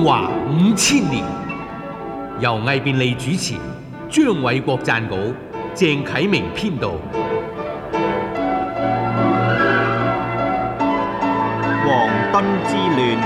華5000年，由魏便利主持，張偉國撰稿，鄭啟明編導。 黃敦之亂。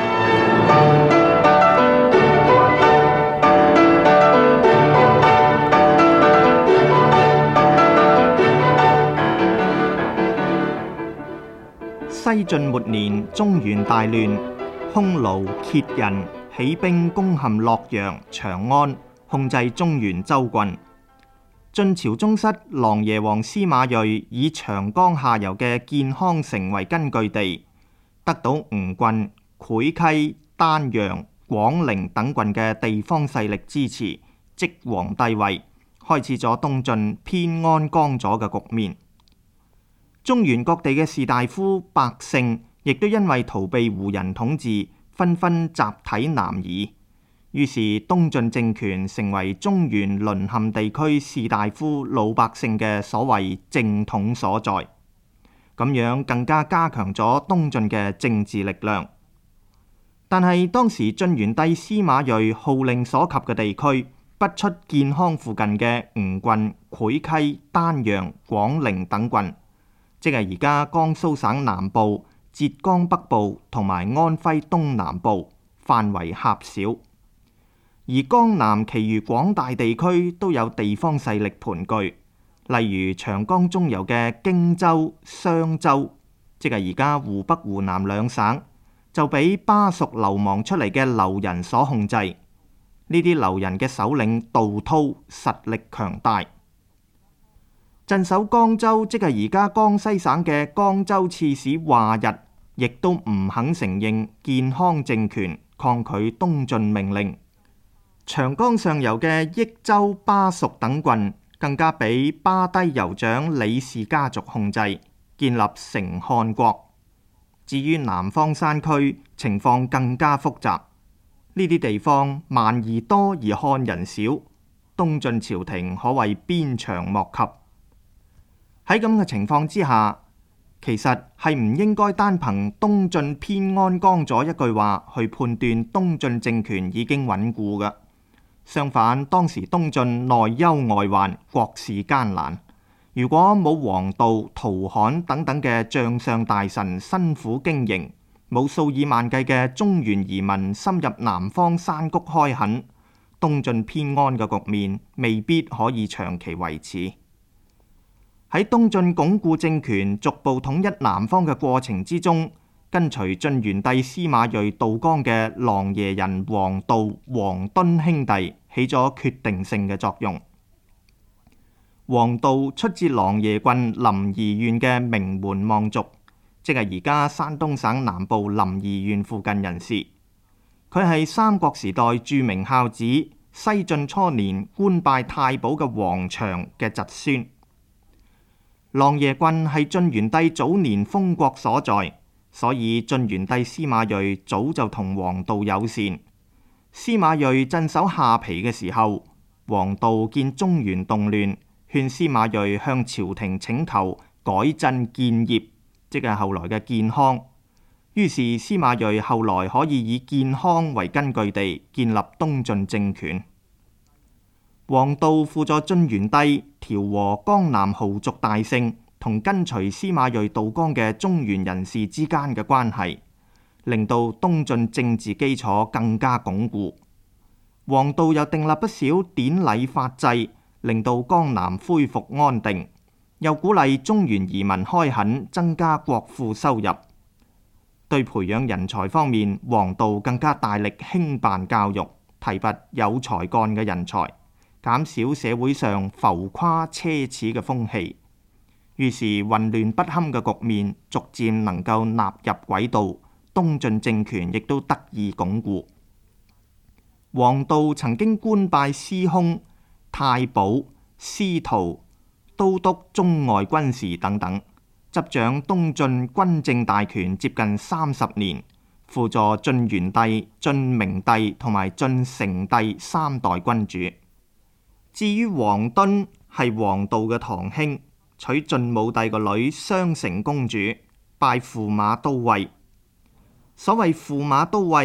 西晉末年，中原大亂，匈奴、羯人起兵攻陷洛陽、長安，控制中原州郡。晉朝宗室琅琊王司馬睿以長江下游嘅建康城為根據地，得到吳郡、會稽、丹陽、廣陵等郡嘅地方勢力支持，即皇帝位，開始咗東晉偏安江左嘅局面。中原各地嘅士大夫百姓亦都因為逃避胡人統治，紛紛集體南移，於是東晉政權成為中原淪陷地區士大夫老百姓嘅所謂正統所在，咁樣更加加強咗東晉嘅政治力量。但係當時晉元帝司馬睿號令所及嘅地區，不出建康附近嘅吳郡、會稽、丹陽、廣陵等郡，即係而家江蘇省南部、浙江北部同埋安徽東南部，範圍狹小。而江南其餘廣大地區都有地方勢力盤踞，例如長江中游嘅荊州、襄州，即係而家湖北、湖南兩省，就俾巴蜀流亡出嚟嘅劉人所控制。呢啲劉人嘅首領杜濤實力強大。鎮守江州，即係而家江西省嘅江州刺史華日，亦都唔肯承認建康政權，抗拒東晉命令。長江上游嘅益州、巴蜀等郡，更加俾巴低酋長李氏家族控制，建立成漢國。至於南方山區，情況更加複雜。呢啲地方蠻夷多而漢人少，東晉朝廷可謂鞭長莫及。喺咁嘅情況之下，其實係唔應該單憑東晉偏安江左一句話去判斷東晉政權已經穩固嘅。相反，當時東晉內憂外患，國事艱難。如果冇王導、陶侃等等嘅將相大臣辛苦經營，冇數以萬計嘅中原移民深入南方山谷開墾，東晉偏安嘅局面未必可以長期維持。喺東晉鞏固政權、逐步統一南方嘅過程之中，跟隨晉元帝司馬睿渡江嘅琅琊人王導、王敦兄弟起咗決定性嘅作用。王導出自琅琊郡臨沂縣嘅名門望族，即係而家山東省南部臨沂縣附近人士。佢係三國時代著名孝子，西晉初年官拜太保嘅王祥嘅侄孫。琅琊郡係晉元帝早年封國所在，所以晉元帝司馬睿早就同王導友善。司馬睿鎮守下邳嘅時候，王導見中原動亂，勸司馬睿向朝廷請求改鎮建業，即係後來嘅建康。於是司馬睿後來可以以建康為根據地，建立東晉政權。王導輔助晉元帝調和江南豪族大姓同跟隨司馬睿渡江嘅中原人士之間嘅關係，令到東晉政治基礎更加鞏固。王導又訂立不少典禮法制，令到江南恢復安定，又鼓勵中原移民開墾，增加國庫收入。對培養人才方面，王導更加大力興辦教育，提拔有才幹嘅人才，減少社會上浮誇奢侈嘅風氣。於是混亂不堪嘅局面逐漸能夠納入軌道，東晉政權亦都得以鞏固。王導曾經官拜司空、太保、司徒、都督中外軍事等等，執掌東晉軍政大權接近30年，輔助晉元帝、晉明帝同埋晉成帝三代君主。至於王敦係王導嘅堂兄，娶晉武帝個女襄城公主，拜駙馬都尉。所謂駙馬都尉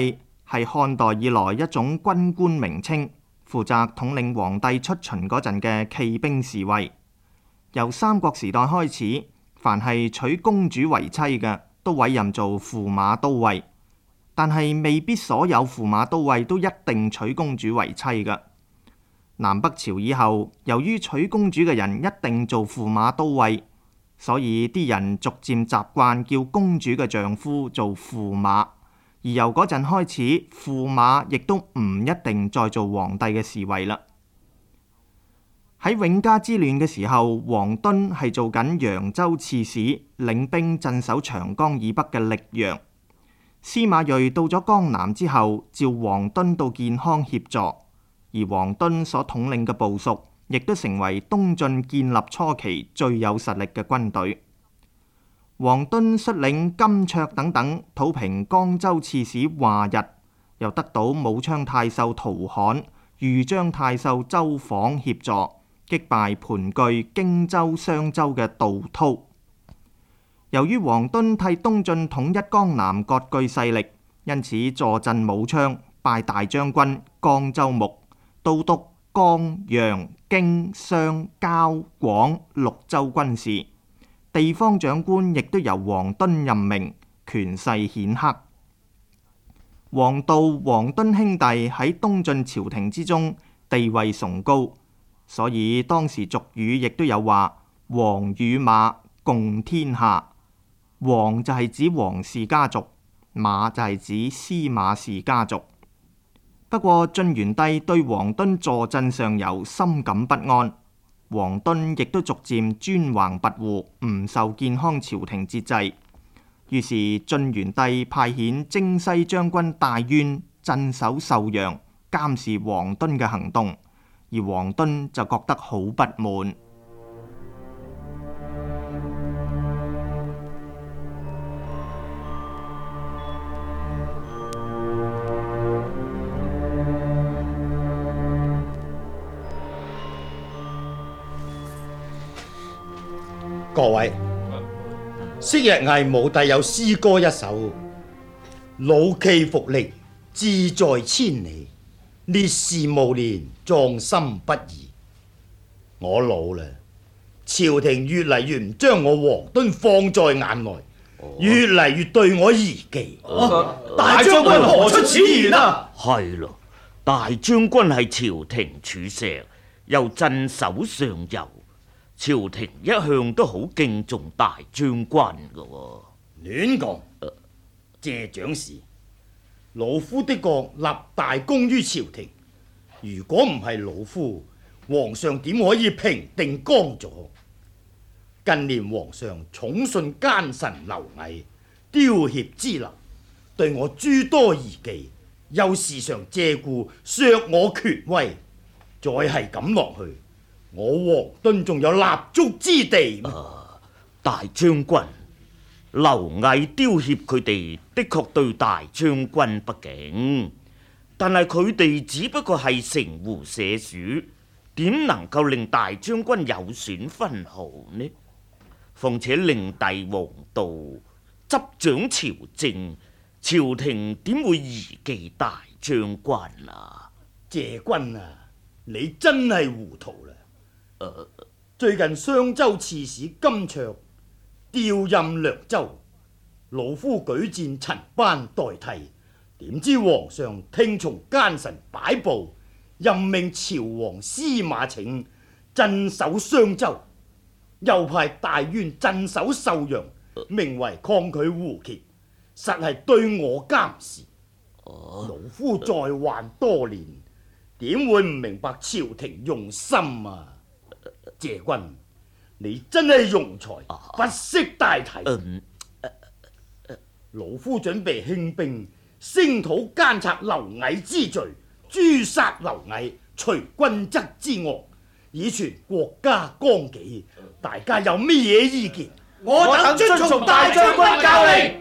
係漢代以來一種軍官名稱，負責統領皇帝出巡嗰陣嘅騎兵侍衛。由三國時代開始，凡係娶公主為妻嘅，都委任做駙馬都尉。但係未必所有駙馬都尉都一定娶公主為妻嘅。南北朝以後，由於娶公主嘅人一定做駙馬都尉，所以啲人逐漸習慣叫公主嘅丈夫做駙馬。而由嗰陣開始，駙馬亦都唔一定再做皇帝嘅侍衛啦。喺永嘉之亂嘅時候，王敦係做緊揚州刺史，領兵鎮守長江以北嘅溧陽。司馬睿到咗江南之後，召王敦到建康協助，而王敦所統領嘅部屬亦都成為東晉建立初期最有實力嘅軍隊。王敦率領金卓等等討平江州刺史華日，又得到武昌太守陶侃、豫章太守周訪協助，擊敗盤踞荊州、襄州嘅杜濤。由於王敦替東晉統一江南割據勢力，因此坐鎮武昌，拜大將軍、江州牧，都督江、陽、荊、襄、交、廣六州軍事。地方長官亦都由王敦任命，權勢顯赫。王導、王敦兄弟喺東晉朝廷之中地位崇高，所以當時俗語亦都有話：王與馬共天下。王就係指王氏家族，馬就係指司馬氏家族。不過晉元帝對王敦坐鎮上游深感不安，王敦亦都逐漸專橫跋扈，唔受建康朝廷節制。於是晉元帝派遣征西將軍戴淵鎮守壽陽，監視王敦嘅行動，而王敦就覺得好不滿。 各位，昔日魏武帝有詩歌一首：老驥伏櫪，志在千里，烈士暮年，壯心不移。我老啦，朝廷越嚟越唔將我王敦放在眼內，越嚟越對我疑忌。大將軍何出此言啊？ 係咯，大將軍係朝廷柱石，又鎮守上游。朝廷一向都好敬重大將軍㗎。 亂講！謝長史，老夫的確立大功於朝廷，如果唔係老夫，皇上點可以平定江左？近年皇上寵信奸臣劉毅，丟脅之流，對我諸多疑忌，又時常借故削我權威，再係咁落去，我王敦仲有立足之地嗎？ 大將軍，劉毅丟脅佢哋的確對大將軍不敬，但係佢哋只不過係城狐社鼠，點能夠令大將軍有損分毫呢？況且令弟王導執掌朝政，朝廷點會疑忌大將軍啊？ 謝君啊，你真係糊塗啦！最近襄州刺史金卓調任涼州，老夫舉薦陳班代替，點知皇上聽從奸臣擺布，任命朝王司馬請鎮守襄州，又派大淵鎮守壽陽，名為抗拒胡羯，實係對我監視。老夫在宦多年，點會唔明白朝廷用心啊？謝君，你真係庸才，不識大體。老夫準備興兵，聲討奸賊劉毅之罪，誅殺劉毅，除君側之惡，以全國家綱紀。大家有咩嘢意見？ 我等遵從大將軍教令。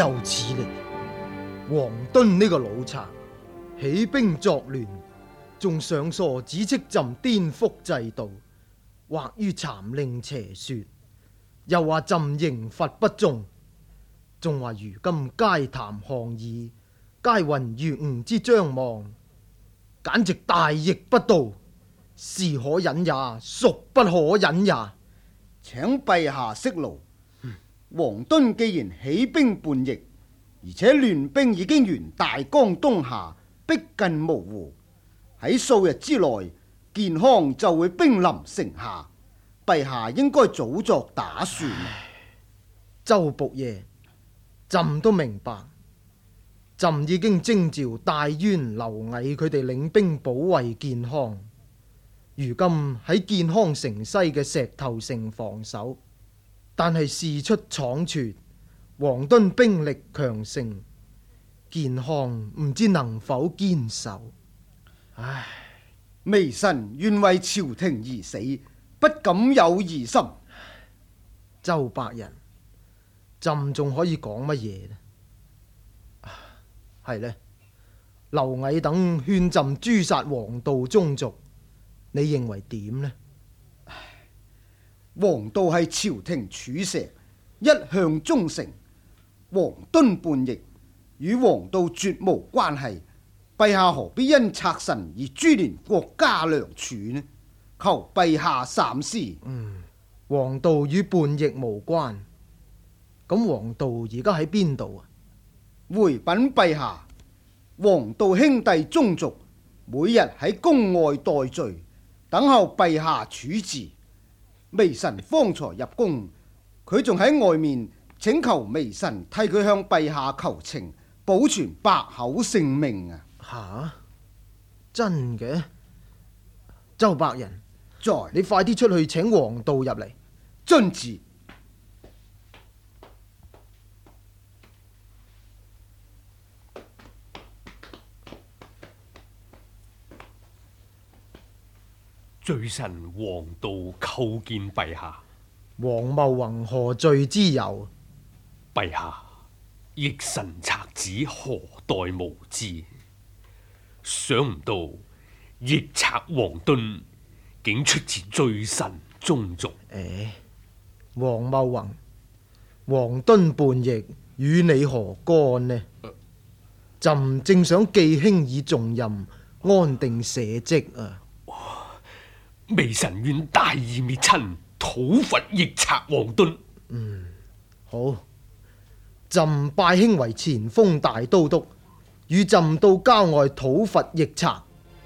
有此理！王敦呢個老賊起兵作亂，仲上疏指斥朕顛覆制度，或於讒令邪說，又話朕刑罰不中，仲話如今皆談項議，皆云如吾之將亡，簡直大逆不道，是可忍也，孰不可忍也？ 請陛下息怒。王敦既然起兵叛逆，而且亂兵已經沿大江東下，逼近蕪湖，喺數日之內，建康就會兵臨城下。陛下應該早作打算。 周僕爺，朕都明白，朕已經徵召戴淵、劉毅佢哋領兵保衛建康。如今喺建康城西嘅石頭城防守，但係事出倉促，王敦兵力強盛，建康唔知能否堅守。唉， 微臣願為朝廷而死，不敢有疑心。 周伯仁，朕仲可以講乜嘢呢？係呢，劉毅等勸朕誅殺黃道宗族，你認為點呢？ 黃道係朝廷柱石，一向忠誠。王敦叛逆，與黃道絕無關係。陛下何必因賊臣而株連國家良柱呢？求陛下三思。 黃道與叛逆無關。咁黃道而家喺邊度啊？ 回稟陛下，黃道兄弟宗族每日喺宮外待罪，等候陛下處置。微臣方才入宮，佢仲喺外面請求微臣替佢向陛下求情，保存百口性命啊！ 吓，真嘅？周伯仁， 在， 你快啲出去請黃道入嚟。 遵旨。 罪臣黃道叩見陛下。 黃茂宏何罪之有？ 陛下，逆臣賊子何待無知？想唔到逆賊黃敦竟出自罪臣宗族。 黃茂宏、黃敦叛逆與你何干呢？朕正想寄卿以重任，安定社稷啊！ 微臣願大義滅親，討伐逆賊黃敦。 好，朕拜卿為前鋒大都督，與朕到郊外討伐逆賊。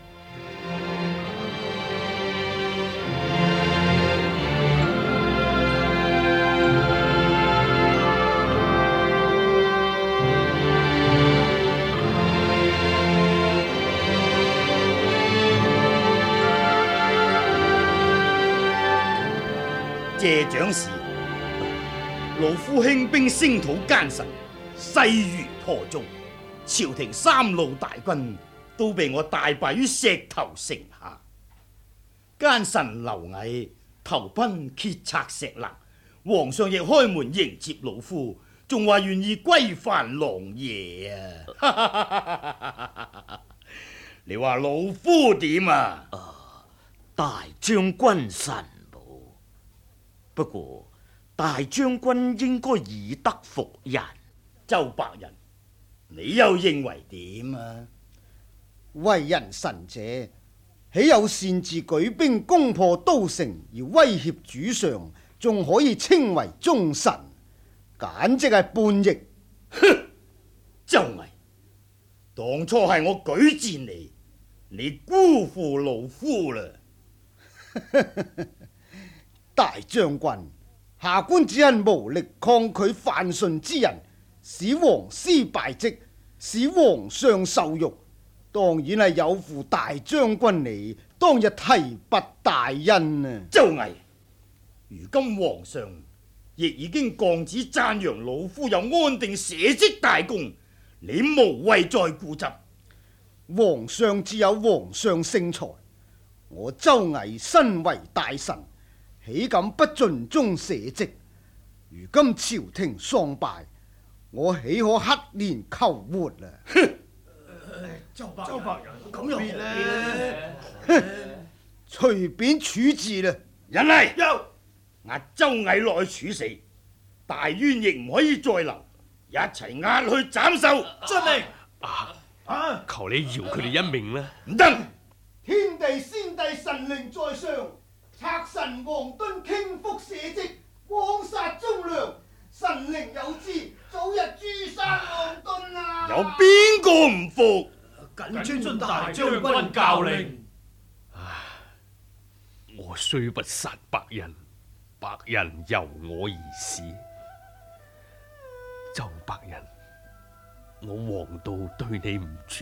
謝長史，老夫興兵聲討奸臣，勢如破鐘，朝廷三路大軍都被我大敗於石頭城下。奸臣劉毅投奔劫賊石勒，皇上亦開門迎接老夫，仲話願意歸藩狼爺啊！你話老夫點啊？ 大將軍神武，不過大將軍應該以德服人。 周伯仁，你又認為點啊？ 為人臣者，豈有擅自舉兵攻破都城而威脅主上，仲可以稱為忠臣？簡直係叛逆！ 哼，周毅，當初係我舉薦你辜負老夫啦！ 大將軍，下官只因無力抗拒犯順之人，使皇師敗績，使皇上受辱，當然係有負大將軍你當日提拔大恩啊！ 周毅，如今皇上亦已經降旨讚揚老夫有安定社稷大功，你無謂再固執。 皇上自有皇上聖裁，我周毅身為大臣，豈敢不盡忠社稷？如今朝廷喪敗， 我豈可黑蓮求活啊！ 周伯仁咁又何必呢？ 隨便處置啦！ 人嚟， 有押周毅落去處死，大淵亦唔可以再留，一齊押去斬首。 遵命。 求你饒佢哋一命啦！ 唔得， 天地先帝神靈在上，賊神黃敦傾覆社稷，枉殺忠良，神靈有知，早日誅殺黃敦啊！ 有邊個唔服？ 謹遵大將軍教令。 我雖不殺白人，白人由我而死。周白人，我黃道對你唔住。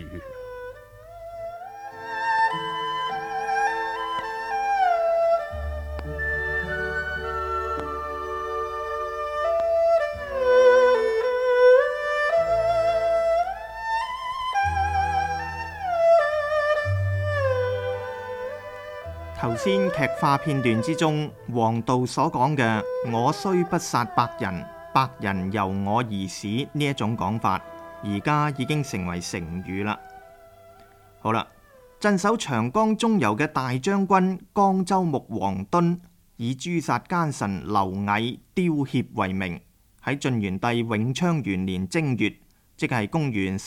頭先劇化片段之中，黃道所講嘅我雖不殺白人，白人由我而死呢一種講法，而家已經成為成語啦。好啦，鎮守長江中游嘅大將軍江州牧黃敦，以誅殺奸臣劉毅、刁協為名，喺晉元帝永昌元年正月，即係公元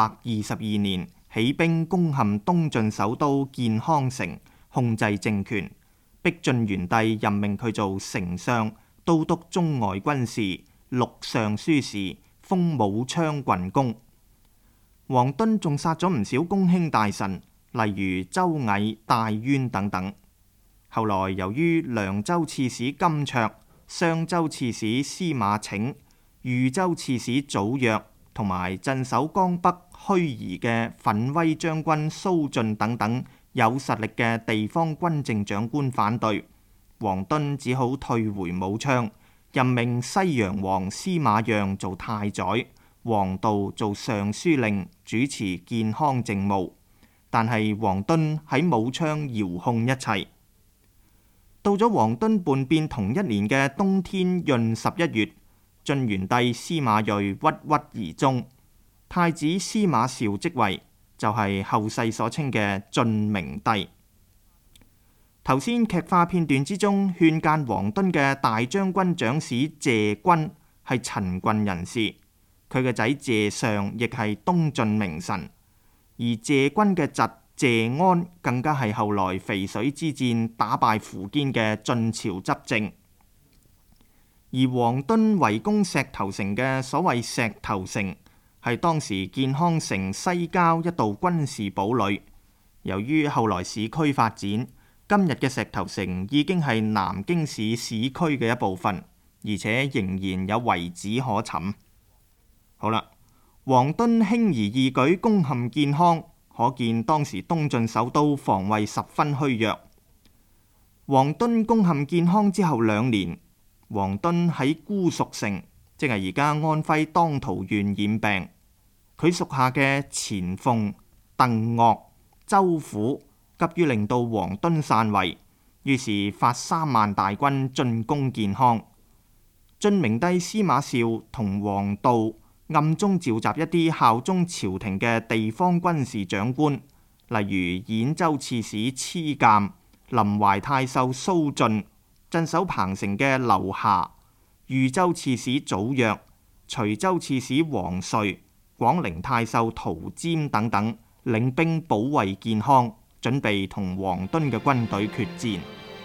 322年，起兵攻陷東晉首都建康城，控制政權，逼晉元帝任命佢做丞相、都督中外軍事、錄尚書事，封武昌郡公。黃敦仲殺咗唔少公卿大臣，例如周毅、戴淵等等。後來由於涼州刺史金卓、襄州刺史司馬拯、豫州刺史祖約同埋鎮守江北盱眙嘅奮威將軍蘇峻等等有實力嘅地方軍政長官反對，黃敦只好退回武昌，任命西陽王司馬讓做太宰，黃道做尚書令，主持建康政務。但係黃敦喺武昌遙控一切。到咗黃敦叛變同一年嘅冬天閏11月，晉元帝司馬睿鬱鬱而終，太子司馬紹即位，就係後世所稱嘅晉明帝。頭先劇化片段之中勸諫黃敦嘅大將軍長史謝君係陳郡人士，佢嘅仔謝尚亦係東晉名臣，而謝君嘅侄謝安更加係後來淝水之戰打敗苻堅嘅晉朝執政。而黃敦圍攻石頭城嘅所謂石頭城，係當時建康城西郊一道軍事堡壘。由於後來市區發展，今日嘅石頭城已經係南京市市區嘅一部分，而且仍然有遺址可尋。好啦，黃敦輕而易舉攻陷建康，可見當時東晉首都防衛十分虛弱。黃敦攻陷建康之後2年，黃敦喺姑孰城，即係而家安徽當塗縣染病。佢屬下嘅錢鳳、鄧岳、周虎急於令到黃敦篡位，於是發3萬大軍進攻建康。晉明帝司馬紹同黃道暗中召集一啲效忠朝廷嘅地方軍事長官，例如兗州刺史黐鑑、臨淮太守蘇峻、鎮守彭城嘅劉霞、豫州刺史祖約、徐州刺史黃遂、廣陵太守陶瞻等等，領兵保衛建康，準備同黃敦嘅軍隊決戰。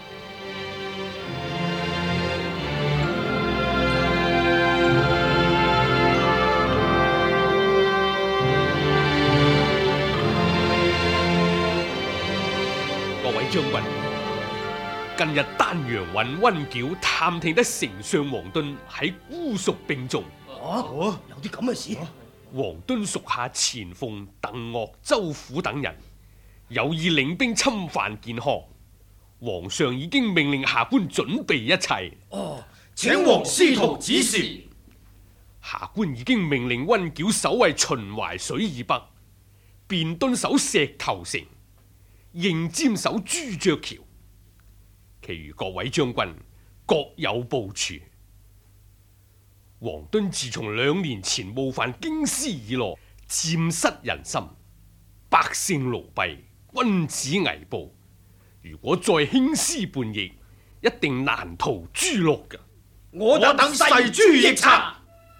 各位將軍，近日丹陽尹溫繳探聽得丞相黃敦喺姑孰兵中。 有啲咁嘅事？ 黃敦屬下錢鳳、鄧岳、周虎等人有意領兵侵犯建康，皇上已經命令下官準備一切。 請皇司徒指示。 下官已經命令溫繳守衛秦淮水以北，便敦守石頭城，應占守朱雀橋，其餘各位將軍各有部署。 王敦自從2年前冒犯京師以來，漸失人心，百姓奴婢，君子危暴。如果再興師叛逆，一定難逃誅落㗎。 我等細誅逆賊。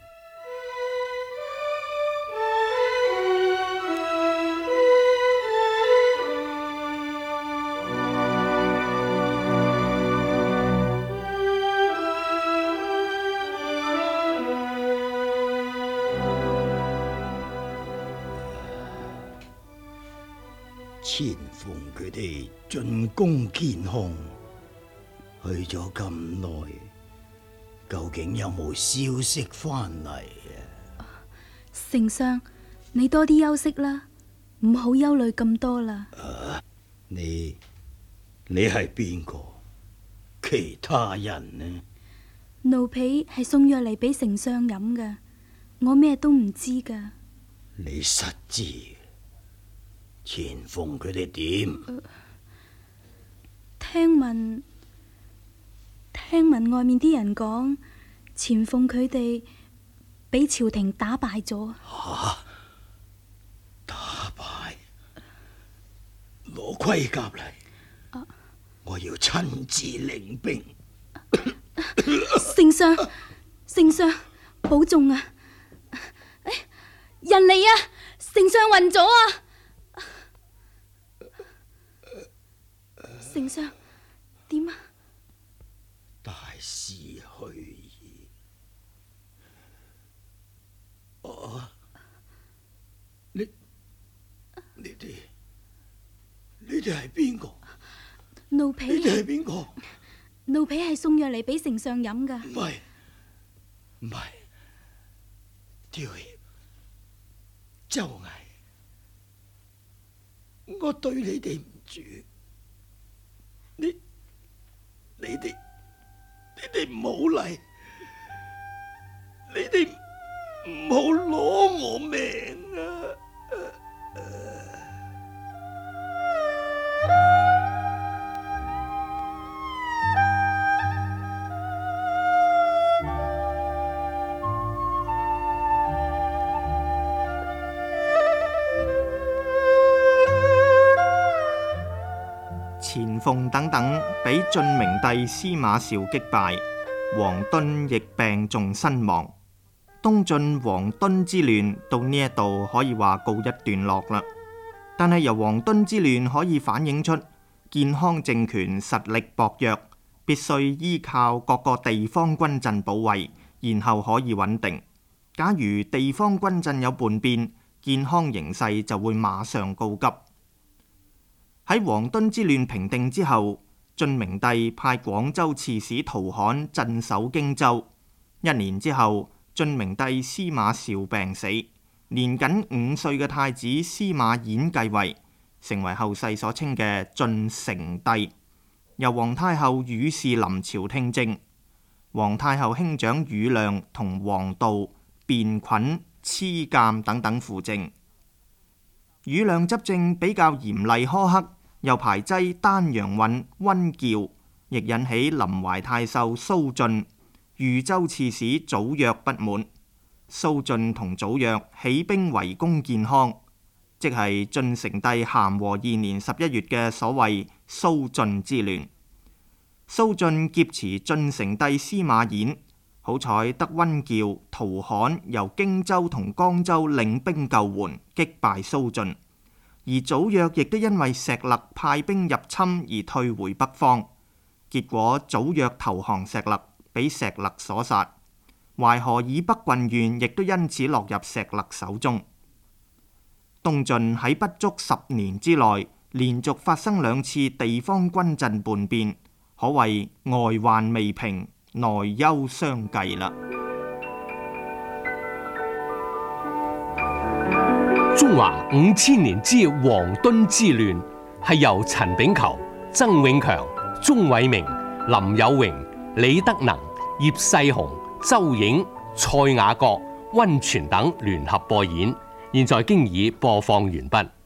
錢鳳佢哋進宮見康，去咗咁耐，究竟有冇消息翻嚟啊？ 丞相，你多啲休息啦，唔好憂慮咁多啦。 你係邊個？其他人呢？ 奴婢係送藥嚟俾丞相飲噶，我咩都唔知噶。 你實知？錢鳳佢哋點？ 聽聞外面啲人講，錢鳳佢哋俾朝廷打敗咗。 吓！打敗？攞盔甲嚟！我要親自領兵。 丞相保重啊！人嚟啊！丞相暈咗啊！丞相，點啊？ 大勢去矣。你哋係邊個？ 奴婢。 你哋係邊個？ 奴婢係送藥嚟俾丞相飲噶。 唔係，刁協、周毅，我對你哋唔住。你哋唔好嚟，你哋唔好攞我命啊！ 錢鳳等等俾晉明帝司馬紹擊敗，王敦亦病重身亡。東晉王敦之亂到呢一度可以話告一段落啦。但係由王敦之亂可以反映出建康政權實力薄弱，必須依靠各個地方軍鎮保衛，然後可以穩定。假如地方軍鎮有叛變，建康形勢就會馬上告急。喺王敦之亂平定之後，晉明帝派廣州刺史陶侃鎮守荊州。1年之後，晉明帝司馬紹病死，年僅5歲嘅太子司馬衍繼位，成為後世所稱嘅晉成帝。由皇太后宇氏臨朝聽政，皇太后兄長宇亮同王導、卞捆、黐鑑等等輔政。宇亮執政比較嚴厲苛刻，又排擠丹陽尹溫劭，亦引起臨淮太守蘇峻、豫州刺史祖約不滿。蘇峻同祖約起兵圍攻建康，即係晉成帝咸和2年11月嘅所謂蘇峻之亂。蘇峻劫持晉成帝司馬衍，好彩得溫劭、陶侃由荊州同江州領兵救援，擊敗蘇峻。而祖約亦都因為石勒派兵入侵而退回北方，結果祖約投降石勒，俾石勒所殺。淮河以北郡縣亦都因此落入石勒手中。東晉喺不足10年之內，連續發生2次地方軍鎮叛變，可謂外患未平，內憂相繼啦。 中華5000年之王敦之亂，係由陳炳球、曾永強、鐘偉明、林有榮、李德能、葉世雄、周映、蔡雅閣、溫泉等聯合播演，現在經已播放完畢。